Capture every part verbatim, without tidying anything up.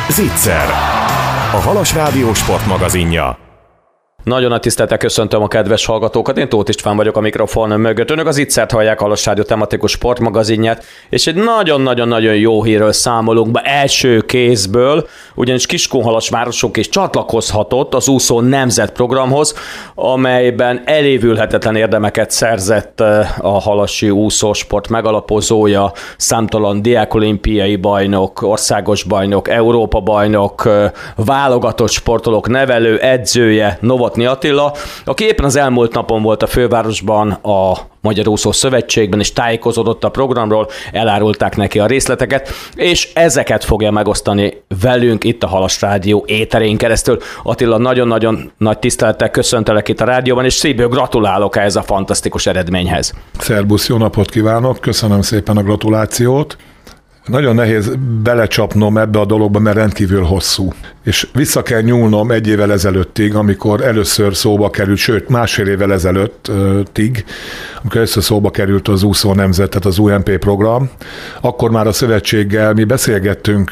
Zicser, a Halas Rádió sportmagazinja. Nagyon nagy tisztelettel köszöntöm a kedves hallgatókat, én Tóth István vagyok a mikrofon mögött. Önök az Zicsert hallják, a Halas Rádió tematikus sportmagazinját, és egy nagyon-nagyon-nagyon jó hírről számolunk be első kézből, ugyanis Kiskunhalas városunk is csatlakozhatott az úszó nemzetprogramhoz, amelyben elévülhetetlen érdemeket szerzett a halasi úszósport megalapozója, számtalan diákolimpiai bajnok, országos bajnok, Európa bajnok, válogatott sportolók nevelő, edzője, Novotny Attila, aki éppen az elmúlt napon volt a fővárosban a Magyar Úszó Szövetségben, és tájékozódott a programról, elárulták neki a részleteket, és ezeket fogja megosztani velünk itt a Halas Rádió éterén keresztül. Attila, nagyon-nagyon nagy tisztelettel köszöntelek itt a rádióban, és szívből gratulálok ehhez a fantasztikus eredményhez. Szerbusz, jó napot kívánok, köszönöm szépen a gratulációt. Nagyon nehéz belecsapnom ebbe a dologba, mert rendkívül hosszú. És vissza kell nyúlnom egy évvel ezelőttig, amikor először szóba került, sőt másfél évvel ezelőttig, amikor először szóba került az úszó nemzet, tehát az u en pé program, akkor már a szövetséggel mi beszélgettünk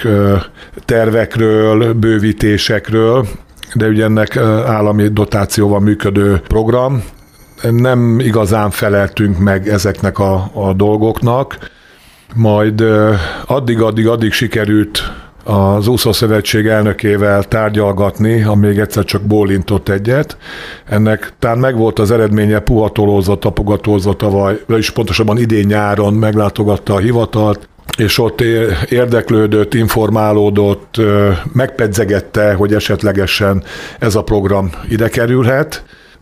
tervekről, bővítésekről, de ugye ennek állami dotációval működő program. Nem igazán feleltünk meg ezeknek a, a dolgoknak, majd addig-addig-addig sikerült az úszószövetség elnökével tárgyalgatni, ha még egyszer csak bólintott egyet. Ennek talán megvolt az eredménye, puhatolózott, tapogatózott, vagyis pontosabban idén nyáron meglátogatta a hivatalt, és ott érdeklődött, informálódott, megpedzegette, hogy esetlegesen ez a program ide kerülhet,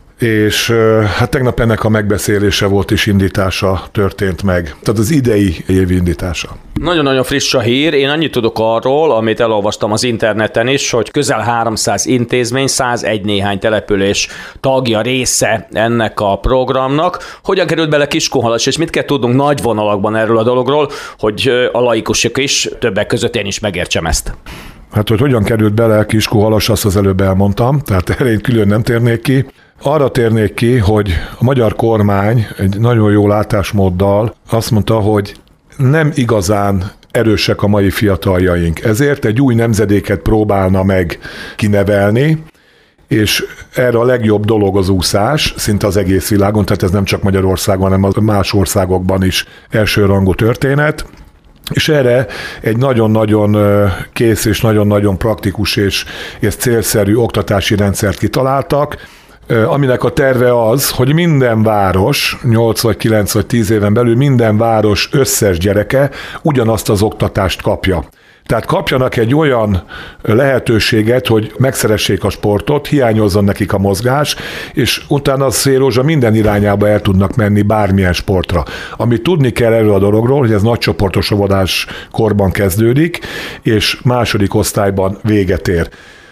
és hát tegnap ennek a megbeszélése volt és indítása történt meg. Tehát az idei év indítása. Nagyon-nagyon friss a hír. Én annyit tudok arról, amit elolvastam az interneten is, hogy közel háromszáz intézmény, százegy néhány település tagja, része ennek a programnak. Hogyan került bele Kiskunhalas, és mit kell tudnunk nagy vonalakban erről a dologról, hogy a laikusok is, többek között én is megértsem ezt. Hát, hogy hogyan került bele Kiskunhalas, azt az előbb elmondtam, tehát erre én külön nem térnék ki. Arra térnék ki, hogy a magyar kormány egy nagyon jó látásmóddal azt mondta, hogy nem igazán erősek a mai fiataljaink. Ezért egy új nemzedéket próbálna meg kinevelni, és erre a legjobb dolog az úszás, szinte az egész világon, tehát ez nem csak Magyarországon, hanem más országokban is elsőrangú történet. És erre egy nagyon-nagyon kész és nagyon-nagyon praktikus és, és célszerű oktatási rendszert kitaláltak, aminek a terve az, hogy minden város, nyolc vagy kilenc vagy tíz éven belül minden város összes gyereke ugyanazt az oktatást kapja. Tehát kapjanak egy olyan lehetőséget, hogy megszeressék a sportot, hiányozzon nekik a mozgás, és utána a szélrózsa minden irányába el tudnak menni bármilyen sportra. Amit tudni kell erről a dologról, hogy ez nagycsoportos óvodás korban kezdődik, és második osztályban véget ér.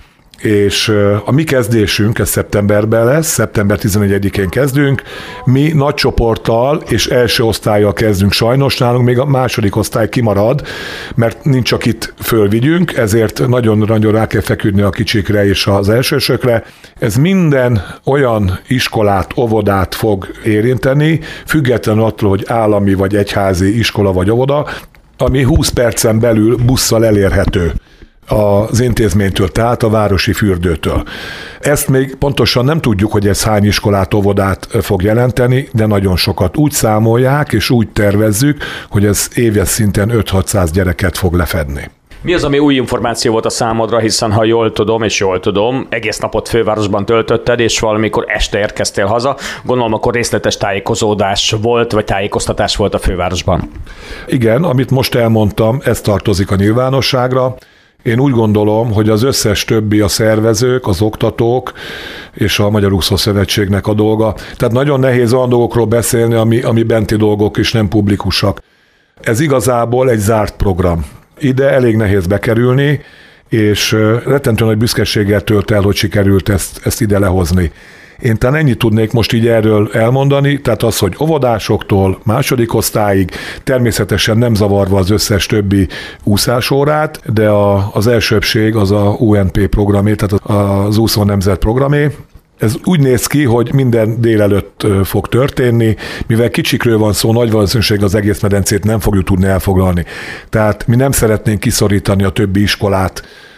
És a mi kezdésünk, ez szeptemberben lesz, szeptember tizenegyedikén kezdünk, mi nagy csoporttal és első osztállyal kezdünk, sajnos nálunk még a második osztály kimarad, mert nincs csak itt fölvigyünk, ezért nagyon-nagyon rá kell feküdni a kicsikre és az elsősökre. Ez minden olyan iskolát, óvodát fog érinteni, függetlenül attól, hogy állami vagy egyházi iskola vagy óvoda, ami húsz percen belül busszal elérhető az intézménytől, tehát a városi fürdőtől. Ezt még pontosan nem tudjuk, hogy ez hány iskolát, óvodát fog jelenteni, de nagyon sokat. Úgy számolják, és úgy tervezzük, hogy ez éves szinten öt-hatszáz gyereket fog lefedni. Mi az, ami új információ volt a számodra, hiszen ha jól tudom, és jól tudom, egész napot fővárosban töltötted, és valamikor este érkeztél haza. Gondolom, akkor részletes tájékozódás volt, vagy tájékoztatás volt a fővárosban. Igen, amit most elmondtam, ez tartozik a nyilvánosságra. Én úgy gondolom, hogy az összes többi a szervezők, az oktatók és a Magyar Úszó Szövetségnek a dolga. Tehát nagyon nehéz olyan dolgokról beszélni, ami, ami benti dolgok és nem publikusak. Ez igazából egy zárt program. Ide elég nehéz bekerülni, és rettentően nagy büszkeséggel tölt el, hogy sikerült ezt, ezt ide lehozni. Én talán ennyit tudnék most így erről elmondani, tehát az, hogy óvodásoktól második osztályig, természetesen nem zavarva az összes többi úszásórát, de a, az elsőbbség az a u en pé programé, tehát az úszó nemzet programé. Ez úgy néz ki, hogy minden délelőtt fog történni, mivel kicsikről van szó, nagy valószínűség az egész medencét nem fogjuk tudni elfoglalni. Tehát mi nem szeretnénk kiszorítani a többi iskolát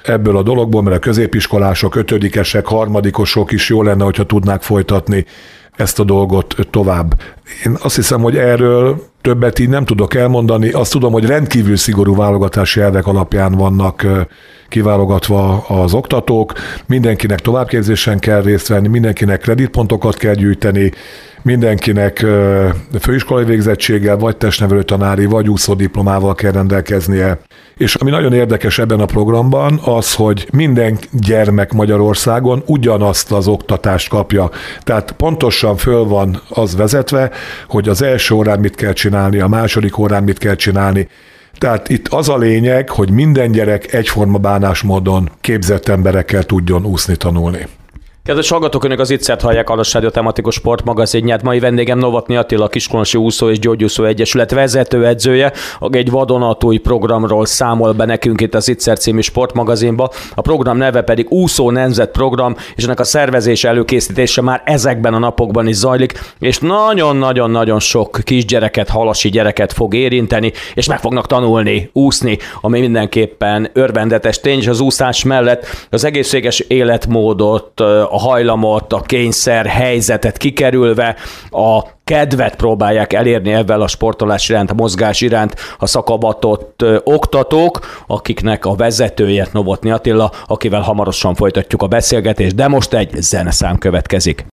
ebből a dologból, mert a középiskolások, ötödikesek, harmadikosok is jó lenne, hogyha tudnák folytatni ezt a dolgot tovább. Én azt hiszem, hogy erről többet így nem tudok elmondani. Azt tudom, hogy rendkívül szigorú válogatási elvek alapján vannak kiválogatva az oktatók. Mindenkinek továbbképzésen kell részt venni, mindenkinek kreditpontokat kell gyűjteni, mindenkinek főiskolai végzettséggel, vagy testnevelő tanári, vagy úszódiplomával kell rendelkeznie. És ami nagyon érdekes ebben a programban, az, hogy minden gyermek Magyarországon ugyanazt az oktatást kapja. Tehát pontosan föl van az vezetve, hogy az első órán mit kell csinálni, a második órán mit kell csinálni. Tehát itt az a lényeg, hogy minden gyerek egyforma bánásmódon képzett emberekkel tudjon úszni, tanulni. Kedves hallgatók, önök az Ittszert hallják, a Halas Rádió tematikus sportmagazinját. Mai vendégem Novotny Attila, a Kiskunhalasi Úszó és Gyógyúszó Egyesület vezetőedzője, aki egy vadonatúj programról számol be nekünk itt az Ittszer című sportmagazinba. A program neve pedig Úszó Nemzet Program, és ennek a szervezése, előkészítése már ezekben a napokban is zajlik, és nagyon-nagyon-nagyon sok kisgyereket, halasi gyereket fog érinteni, és meg fognak tanulni úszni, ami mindenképpen örvendetes tény, és az úszás mellett az egészséges életmódot, a hajlamot, a kényszer helyzetet kikerülve a kedvet próbálják elérni ebben a sportolás iránt, a mozgás iránt a szakavatott ö, oktatók, akiknek a vezetője Novotny Attila, akivel hamarosan folytatjuk a beszélgetést, de most egy zeneszám következik.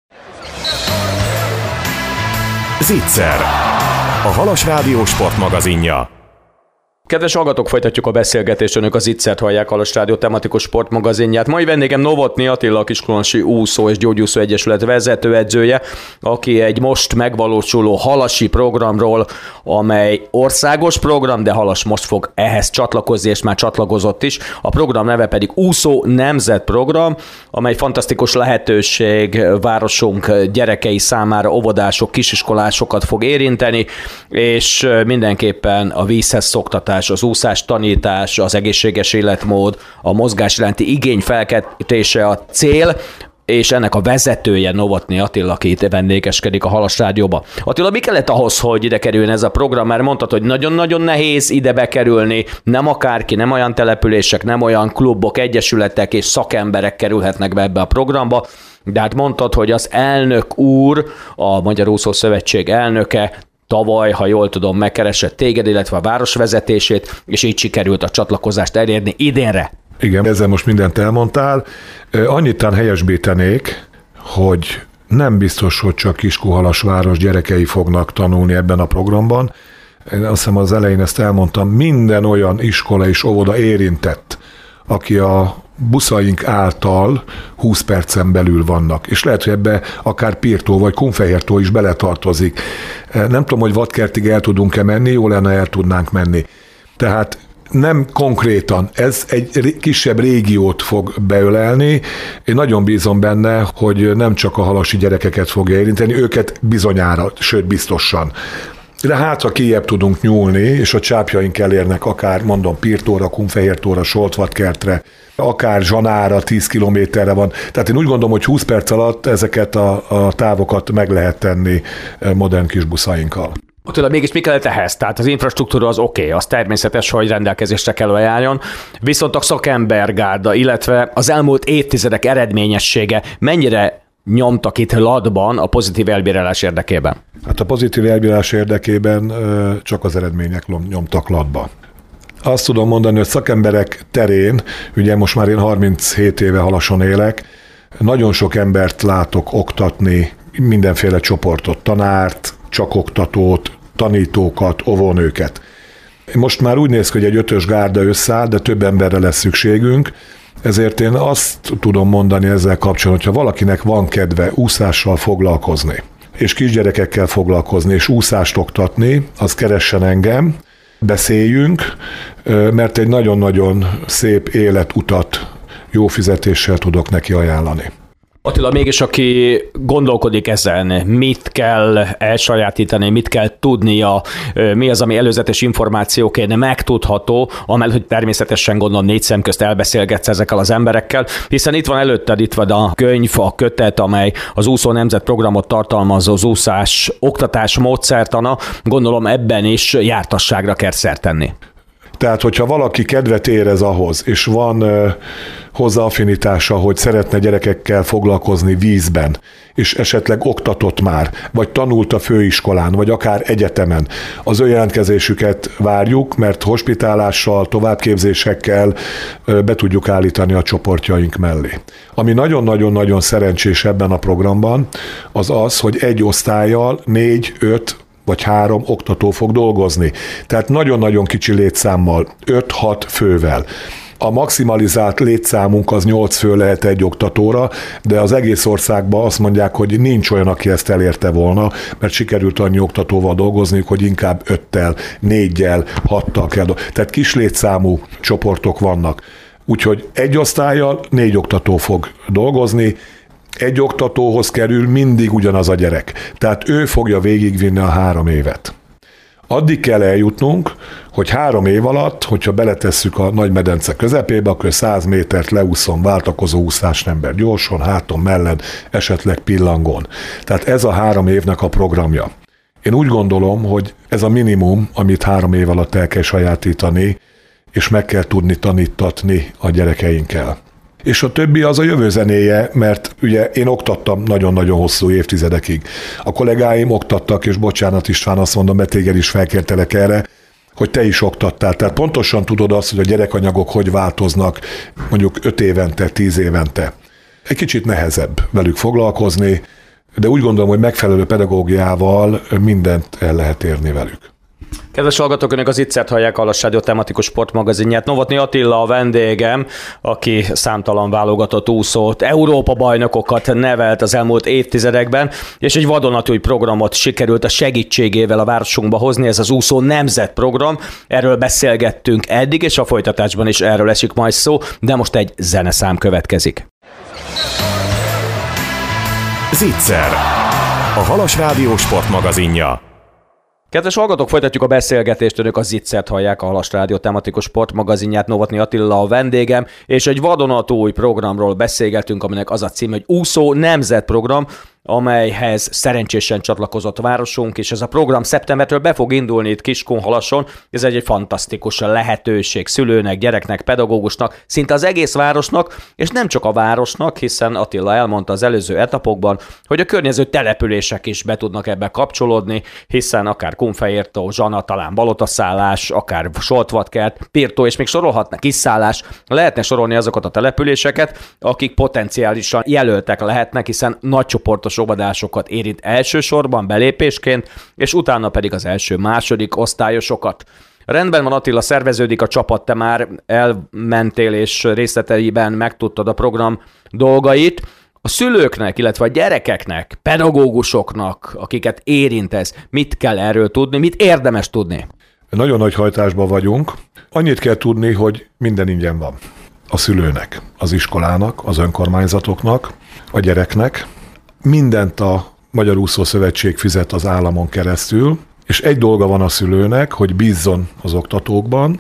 Zicser, a Halas Rádió sportmagazinja. Kedves hallgatók, folytatjuk a beszélgetést, önök az Ittsert hallják, Halas Rádió tematikus sportmagazinját. Mai vendégem Novotny Attila, a Kiskunhalasi Úszó és Gyógyúszó Egyesület vezetőedzője, aki egy most megvalósuló halasi programról, amely országos program, de Halas most fog ehhez csatlakozni, és már csatlakozott is. A program neve pedig Úszó Nemzet Program, amely fantasztikus lehetőség városunk gyerekei számára, óvodások, kisiskolásokat fog érinteni, és mindenképpen a vízhez szoktatás, az úszás tanítás, az egészséges életmód, a mozgás iránti igény felkeltése a cél, és ennek a vezetője Novotny Attila, aki itt vendégeskedik a Halas Rádióba. Attila, mi kellett ahhoz, hogy ide kerüljön ez a program? Mert mondtad, hogy nagyon-nagyon nehéz ide bekerülni, nem akárki, nem olyan települések, nem olyan klubok, egyesületek és szakemberek kerülhetnek be ebbe a programba, de hát mondtad, hogy az elnök úr, a Magyar Úszó Szövetség elnöke tavaly, ha jól tudom, megkeresett téged, illetve a város vezetését, és így sikerült a csatlakozást elérni idénre. Igen, ezzel most mindent elmondtál. Annyitán helyesbítenék, hogy nem biztos, hogy csak Kiskunhalasváros gyerekei fognak tanulni ebben a programban. Én azt hiszem az elején ezt elmondtam, minden olyan iskola és óvoda érintett, aki a buszaink által húsz percen belül vannak. És lehet, hogy ebbe akár Pirtó vagy Kunfehértó is beletartozik. Nem tudom, hogy Vadkertig el tudunk-e menni, jó lenne, el tudnánk menni. Tehát nem konkrétan, ez egy kisebb régiót fog beölelni. Én nagyon bízom benne, hogy nem csak a halasi gyerekeket fogja érinteni, őket bizonyára, sőt biztosan. De hátra kijebb tudunk nyúlni, és a csápjaink elérnek akár, mondom, Pirtóra, Kunfehértóra, Soltvadkertre, akár Zsanára, tíz kilométerre van. Tehát én úgy gondolom, hogy húsz perc alatt ezeket a, a távokat meg lehet tenni modern kis buszainkkal. Attila, mégis mi kellett ehhez? Tehát az infrastruktúra az oké, okay, az természetes, hogy rendelkezésre kell ajánljon, viszont a szakembergárda, illetve az elmúlt évtizedek eredményessége mennyire nyomtak itt ladban a pozitív elbírálás érdekében? Hát a pozitív elbírálás érdekében csak az eredmények nyomtak ladba. Azt tudom mondani, hogy szakemberek terén, ugye most már én harminchét éve Halason élek, nagyon sok embert látok oktatni, mindenféle csoportot, tanárt, csak oktatót, tanítókat, óvónőket. Most már úgy néz ki, hogy egy ötös gárda összeáll, de több emberre lesz szükségünk, ezért én azt tudom mondani ezzel kapcsolatban, hogyha valakinek van kedve úszással foglalkozni, és kisgyerekekkel foglalkozni, és úszást oktatni, az keressen engem, beszéljünk, mert egy nagyon-nagyon szép életutat jó fizetéssel tudok neki ajánlani. Attila, mégis aki gondolkodik ezen, mit kell elsajátítani, mit kell tudnia, mi az, ami előzetes információként megtudható, amellett, hogy természetesen gondolom négy szem közt elbeszélgetsz ezekkel az emberekkel, hiszen itt van előtted, itt van a könyv, a kötet, amely az Úszó Nemzet Programot tartalmazó az úszás oktatás módszertana, gondolom ebben is jártasságra kell szert tenni. Tehát, hogyha valaki kedvet érez ahhoz, és van ö, hozzá affinitása, hogy szeretne gyerekekkel foglalkozni vízben, és esetleg oktatott már, vagy tanult a főiskolán, vagy akár egyetemen, az ő jelentkezésüket várjuk, mert hospitálással, továbbképzésekkel ö, be tudjuk állítani a csoportjaink mellé. Ami nagyon-nagyon-nagyon szerencsés ebben a programban, az az, hogy egy osztállyal négy, öt vagy három oktató fog dolgozni. Tehát nagyon-nagyon kicsi létszámmal, öt-hat fővel. A maximalizált létszámunk az nyolc fő lehet egy oktatóra, de az egész országban azt mondják, hogy nincs olyan, aki ezt elérte volna, mert sikerült annyi oktatóval dolgozni, hogy inkább öttel, négyel, hattal kell dolgozni. Tehát kis létszámú csoportok vannak. Úgyhogy egy osztállyal négy oktató fog dolgozni, egy oktatóhoz kerül mindig ugyanaz a gyerek. Tehát ő fogja végigvinni a három évet. Addig kell eljutnunk, hogy három év alatt, hogyha beletesszük a Nagymedence közepébe, akkor száz métert leúszom, váltakozó úszás ember gyorsan, háton, mellen, esetleg pillangon. Tehát ez a három évnek a programja. Én úgy gondolom, hogy ez a minimum, amit három év alatt el kell sajátítani, és meg kell tudni tanítatni a gyerekeinkkel. És a többi az a jövő zenéje, mert ugye én oktattam nagyon-nagyon hosszú évtizedekig. A kollégáim oktattak, és bocsánat István, azt mondom, mert téged is felkértelek erre, hogy te is oktattál. Tehát pontosan tudod azt, hogy a gyerekanyagok hogy változnak mondjuk öt évente, tíz évente. Egy kicsit nehezebb velük foglalkozni, de úgy gondolom, hogy megfelelő pedagógiával mindent el lehet érni velük. Kedves hallgatók, önök az Ittszert hallják, a Halas Rádió tematikus sportmagazinját. Novotny Attila a vendégem, aki számtalan válogatott úszót, Európa-bajnokokat nevelt az elmúlt évtizedekben, és egy vadonatúj programot sikerült a segítségével a városunkba hozni, ez az úszó nemzetprogram. Erről beszélgettünk eddig, és a folytatásban is erről esik majd szó, de most egy zeneszám következik. Zicser, a Halas Rádió sportmagazinja. Kedves hallgatók, folytatjuk a beszélgetést, önök az Zicsert hallják, a Halas Rádió tematikus sportmagazinját, Novotny Attila a vendégem, és egy vadonatúj programról beszélgetünk, aminek az a cím, hogy Úszó Nemzetprogram, amelyhez szerencsésen csatlakozott városunk, és ez a program szeptembertől be fog indulni itt Kiskunhalason. Ez egy, egy fantasztikus lehetőség szülőnek, gyereknek, pedagógusnak, szinte az egész városnak, és nem csak a városnak, hiszen Attila elmondta az előző etapokban, hogy a környező települések is be tudnak ebbe kapcsolódni, hiszen akár Kunfehértó, Zsana, talán Balotaszállás, akár Soltvatkert, Pirtó, és még sorolhatnak Kiszállás, lehetne sorolni azokat a településeket, akik potenciálisan jelöltek lehetnek, hiszen nagy csoportos óvodásokat érint elsősorban belépésként, és utána pedig az első-második osztályosokat. Rendben van, Attila, szerveződik a csapat, te már elmentél és részleteiben megtudtad a program dolgait. A szülőknek, illetve a gyerekeknek, pedagógusoknak, akiket érint ez, mit kell erről tudni, mit érdemes tudni? Nagyon nagy hajtásban vagyunk. Annyit kell tudni, hogy minden ingyen van. A szülőnek, az iskolának, az önkormányzatoknak, a gyereknek. Mindent a Magyar Úszó Szövetség fizet az államon keresztül, és egy dolga van a szülőnek, hogy bízzon az oktatókban,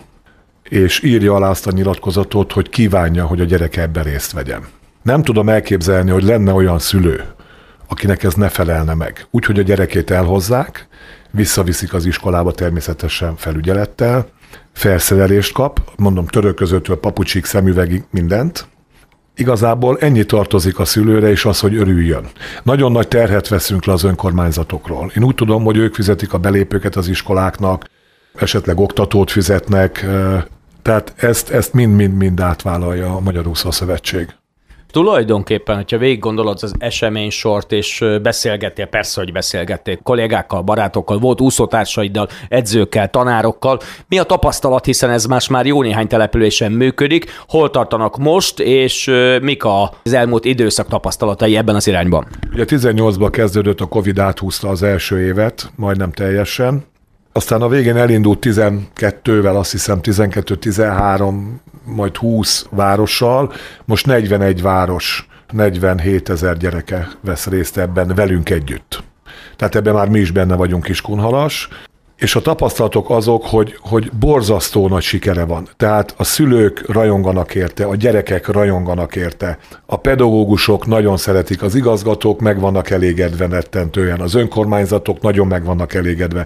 és írja alá azt a nyilatkozatot, hogy kívánja, hogy a gyereke ebben részt vegyen. Nem tudom elképzelni, hogy lenne olyan szülő, akinek ez ne felelne meg. Úgyhogy a gyerekét elhozzák, visszaviszik az iskolába természetesen felügyelettel, felszerelést kap, mondom törölközőtől papucsig, szemüvegig, mindent. Igazából ennyi tartozik a szülőre, és az, hogy örüljön. Nagyon nagy terhet veszünk le az önkormányzatokról. Én úgy tudom, hogy ők fizetik a belépőket az iskoláknak, esetleg oktatót fizetnek, tehát ezt, ezt mind-mind-mind átvállalja a Magyar Úszó Szövetség. Tulajdonképpen, hogyha végig gondolod az eseménysort, és beszélgettél, persze, hogy beszélgettél kollégákkal, barátokkal, volt úszótársaiddal, edzőkkel, tanárokkal. Mi a tapasztalat, hiszen ez más már jó néhány településen működik, hol tartanak most, és mik az elmúlt időszak tapasztalatai ebben az irányban? Ugye tizennyolcban kezdődött a Covid, áthúzta az első évet, majdnem teljesen. Aztán a végén elindult tizenkettővel, azt hiszem tizenkettő, tizenhárom, majd húsz várossal, most negyvenegy város, negyvenhét ezer gyereke vesz részt ebben velünk együtt. Tehát ebben már mi is benne vagyunk Kiskunhalas, és a tapasztalatok azok, hogy, hogy borzasztó nagy sikere van. Tehát a szülők rajonganak érte, a gyerekek rajonganak érte, a pedagógusok nagyon szeretik, az igazgatók meg vannak elégedve rettentően, az önkormányzatok nagyon meg vannak elégedve.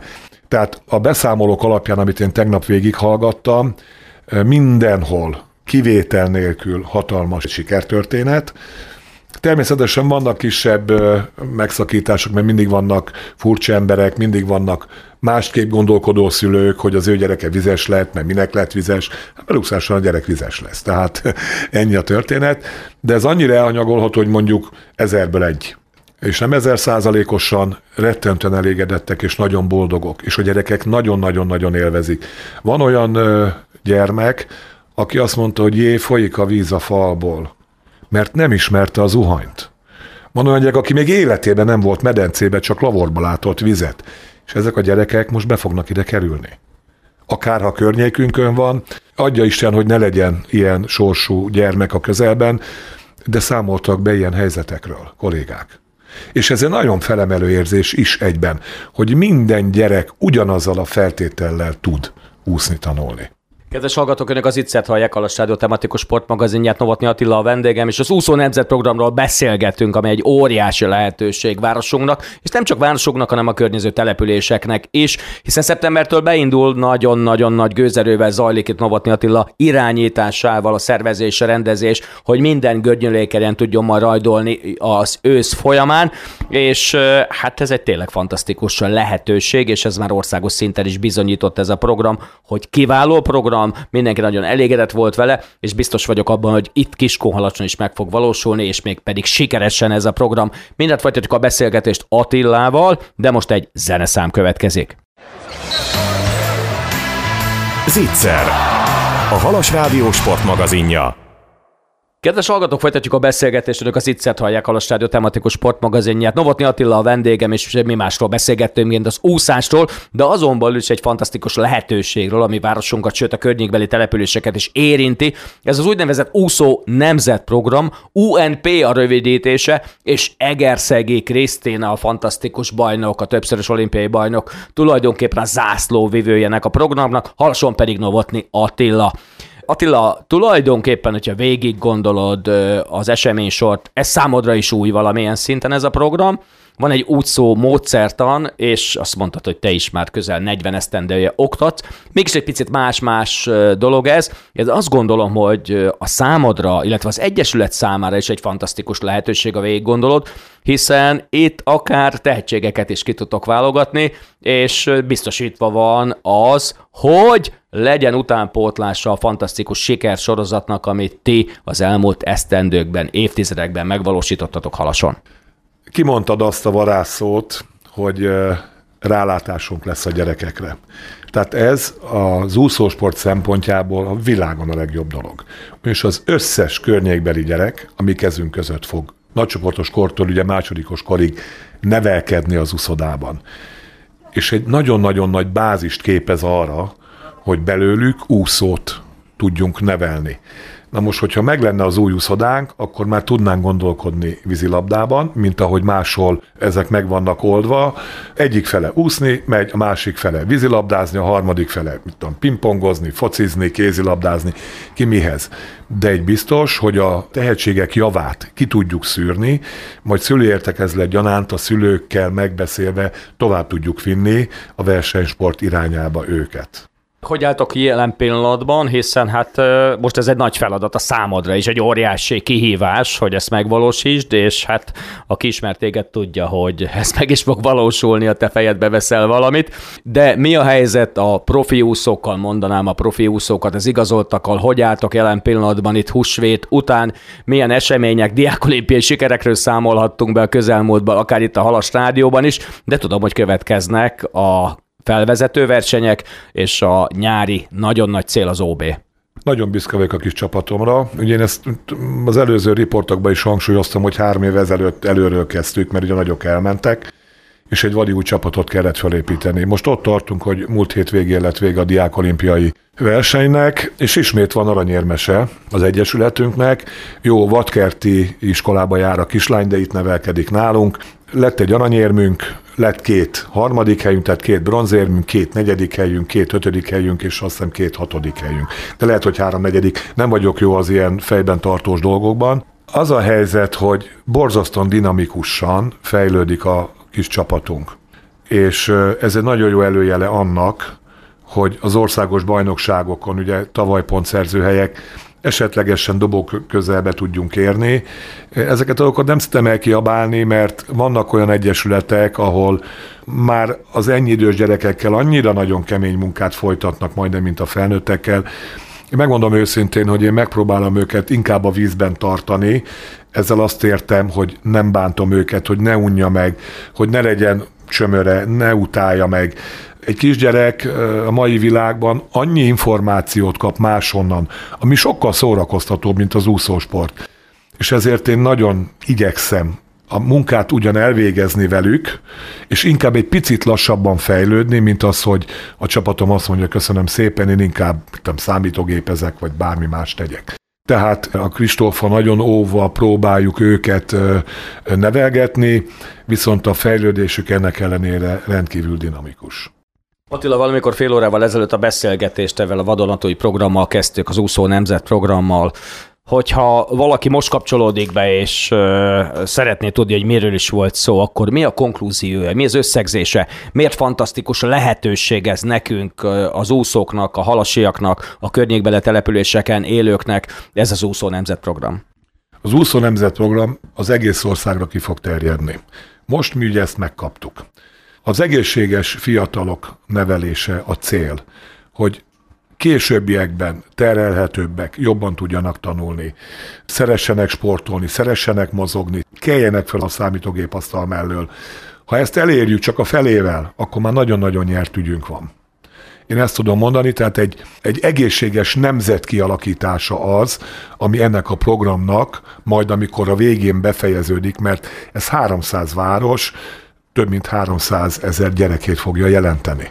Tehát a beszámolók alapján, amit én tegnap végighallgattam, mindenhol, kivétel nélkül hatalmas sikertörténet. Természetesen vannak kisebb megszakítások, mert mindig vannak furcsa emberek, mindig vannak másképp gondolkodó szülők, hogy az ő gyereke vizes lett, mert minek lett vizes. Belúszással a gyerek vizes lesz. Tehát ennyi a történet. De ez annyira elhanyagolható, hogy mondjuk ezerből egy. És nem ezer százalékosan rettentően elégedettek, és nagyon boldogok. És a gyerekek nagyon-nagyon-nagyon élvezik. Van olyan ö, gyermek, aki azt mondta, hogy jé, folyik a víz a falból, mert nem ismerte a zuhanyt. Van olyan gyerek, aki még életében nem volt medencébe, csak lavorba látott vizet. És ezek a gyerekek most be fognak ide kerülni. Akárha környékünkön van, adja Isten, hogy ne legyen ilyen sorsú gyermek a közelben, de számoltak be ilyen helyzetekről, kollégák. És ez egy nagyon felemelő érzés is egyben, hogy minden gyerek ugyanazzal a feltétellel tud úszni, tanulni. Kedves hallgatók, önök az Ittszert hallják, Halas Rádió tematikus sportmagazinját, Novotny Attila a vendégem, és az úszó nemzet programról beszélgetünk, ami egy óriási lehetőség városunknak, és nem csak városunknak, hanem a környező településeknek is, hiszen szeptembertől beindul, nagyon-nagyon nagy gőzerővel zajlik itt Novotny Attila irányításával a szervezés, a rendezés, hogy minden görnyölékenyen tudjon majd rajdolni az ősz folyamán, és hát ez egy tényleg fantasztikus lehetőség, és ez már országos szinten is bizonyított ez a program, hogy kiváló program, mindenki nagyon elégedett volt vele, és biztos vagyok abban, hogy itt Kiskunhalacson is meg fog valósulni, és még pedig sikeresen ez a program. Mindent folytatjuk a beszélgetést Attilával, de most egy zeneszám következik. Zicser, a Halas Rádió sportmagazinja. Kedves hallgatók, folytatjuk a beszélgetést, önök az Ittszert hallják, Halas Rádió tematikus sportmagazinját. Novotny Attila a vendégem, és mi másról beszélgettünk, mint az úszásról, de azon belül is egy fantasztikus lehetőségről, ami városunkat, sőt a környékbeli településeket is érinti. Ez az úgynevezett úszó nemzetprogram, u en pé a rövidítése, és Egerszegi Krisztina, a fantasztikus bajnok, a többszörös olimpiai bajnok, tulajdonképpen a zászlóvivőjének a programnak, Halason pedig Novotny Attila. Attila, tulajdonképpen, hogyha végig gondolod az eseménysort, ez számodra is új valamilyen szinten ez a program. Van egy útszó módszertan, és azt mondtad, hogy te is már közel negyven esztendője oktatsz. Mégis egy picit más-más dolog ez. Én azt gondolom, hogy a számodra, illetve az Egyesület számára is egy fantasztikus lehetőség, a végig gondolod, hiszen itt akár tehetségeket is ki tudtok válogatni, és biztosítva van az, hogy legyen utánpótlása a fantasztikus sikersorozatnak, amit ti az elmúlt esztendőkben, évtizedekben megvalósítottatok Halason. Kimondtad azt a varázsszót, hogy rálátásunk lesz a gyerekekre. Tehát ez az úszósport szempontjából a világon a legjobb dolog. És az összes környékbeli gyerek, ami kezünk között fog nagycsoportos kortól ugye másodikos korig nevelkedni az úszodában. És egy nagyon-nagyon nagy bázist képez arra, hogy belőlük úszót tudjunk nevelni. Na most, hogyha meg lenne az új úszodánk, akkor már tudnánk gondolkodni vízilabdában, mint ahogy máshol ezek meg vannak oldva. Egyik fele úszni megy, a másik fele vízilabdázni, a harmadik fele mit tudom, pingpongozni, focizni, kézilabdázni, ki mihez. De egy biztos, hogy a tehetségek javát ki tudjuk szűrni, majd szülőértekezlet gyanánt a szülőkkel megbeszélve tovább tudjuk vinni a versenysport irányába őket. Hogy álltok jelen pillanatban, hiszen hát most ez egy nagy feladat a számodra is, egy óriási kihívás, hogy ezt megvalósítsd, és hát aki ismer téged tudja, hogy ez meg is fog valósulni, a te fejedbe veszel valamit. De mi a helyzet a profi úszókkal, mondanám a profi úszókat, az igazoltakkal, hogy álltok jelen pillanatban itt húsvét után, milyen események, diákolimpiai sikerekről számolhattunk be a közelmúltban, akár itt a Halas Rádióban is, de tudom, hogy következnek a felvezető versenyek, és a nyári nagyon nagy cél az ó bé. Nagyon büszke vagyok a kis csapatomra. Ugye én ezt az előző riportokban is hangsúlyoztam, hogy három év ezelőtt előről kezdtük, mert ugye a nagyok elmentek, és egy vadi új csapatot kellett felépíteni. Most ott tartunk, hogy múlt hét végén lett vége a diákolimpiai versenynek, és ismét van aranyérmese az Egyesületünknek. Jó, vadkerti iskolába jár a kislány, de itt nevelkedik nálunk. Lett egy aranyérmünk, lett két harmadik helyünk, tehát két bronzérmünk, két negyedik helyünk, két ötödik helyünk, és azt hiszem két hatodik helyünk. De lehet, hogy három negyedik. Nem vagyok jó az ilyen fejben tartós dolgokban. Az a helyzet, hogy borzasztóan dinamikusan fejlődik a kis csapatunk. és ez egy nagyon jó előjele annak, hogy az országos bajnokságokon, ugye tavaly pontszerzőhelyek, esetlegesen dobók közelbe tudjunk érni. Ezeket a dolgokat nem szeretem elkiabálni, mert vannak olyan egyesületek, ahol már az ennyi idős gyerekekkel annyira nagyon kemény munkát folytatnak majdnem, mint a felnőttekkel. Én megmondom őszintén, hogy én megpróbálom őket inkább a vízben tartani. Ezzel azt értem, hogy nem bántom őket, hogy ne unja meg, hogy ne legyen csömöre, ne utálja meg. Egy kisgyerek a mai világban annyi információt kap máshonnan, ami sokkal szórakoztatóbb, mint az úszósport. És ezért én nagyon igyekszem a munkát ugyan elvégezni velük, és inkább egy picit lassabban fejlődni, mint az, hogy a csapatom azt mondja, köszönöm szépen, én inkább nem számítógépezek, vagy bármi más tegyek. Tehát a Kristóffal nagyon óva próbáljuk őket nevelgetni, viszont a fejlődésük ennek ellenére rendkívül dinamikus. Attila, valamikor fél órával ezelőtt a beszélgetést ezzel a vadonatúj programmal kezdtük, az Úszó Nemzet programmal. Hogyha valaki most kapcsolódik be, és uh, szeretné tudni, hogy miről is volt szó, akkor mi a konklúziója, mi az összegzése, miért fantasztikus a lehetőség ez nekünk, az úszóknak, a halasiaknak, a környékbeli településeken élőknek, ez az Úszó Nemzet program? Az Úszó Nemzet program az egész országra ki fog terjedni. Most mi ugye ezt megkaptuk. Az egészséges fiatalok nevelése a cél, hogy későbbiekben terhelhetőbbek, jobban tudjanak tanulni, szeressenek sportolni, szeressenek mozogni, keljenek fel a számítógépasztal mellől. Ha ezt elérjük csak a felével, akkor már nagyon-nagyon nyert ügyünk van. Én ezt tudom mondani, tehát egy, egy egészséges nemzet kialakítása az, ami ennek a programnak majd amikor a végén befejeződik, mert ez háromszáz város, több mint háromszázezer gyerekét fogja jelenteni.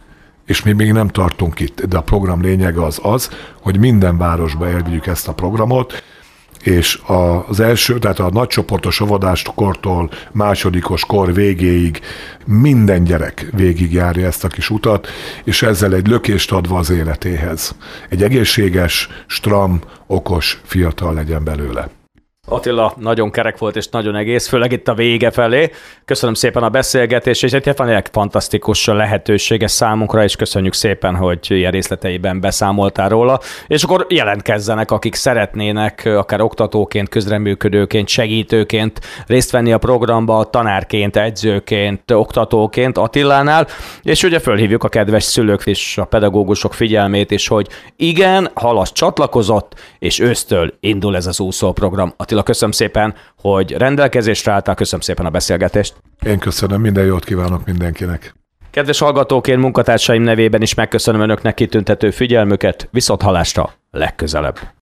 És mi még nem tartunk itt, de a program lényege az az, hogy minden városba elvigyük ezt a programot, és az első, tehát a nagycsoportos óvodáskortól másodikos kor végéig minden gyerek végigjárja ezt a kis utat, és ezzel egy lökést adva az életéhez. Egy egészséges, stram, okos fiatal legyen belőle. Attila nagyon kerek volt, és nagyon egész, főleg itt a vége felé. Köszönöm szépen a beszélgetést, és egy fantasztikus lehetősége számunkra, és köszönjük szépen, hogy ilyen részleteiben beszámoltál róla. És akkor jelentkezzenek, akik szeretnének, akár oktatóként, közreműködőként, segítőként részt venni a programba, tanárként, edzőként, oktatóként Attilánál, és ugye fölhívjuk a kedves szülők és a pedagógusok figyelmét is, hogy igen, Halas csatlakozott, és ősztől indul ez az úszóprogram. Attila, köszönöm szépen, hogy rendelkezésre álltál, köszönöm szépen a beszélgetést. Én köszönöm, minden jót kívánok mindenkinek. Kedves hallgatók, én munkatársaim nevében is megköszönöm önöknek kitüntető figyelmüket, viszont hallásra legközelebb.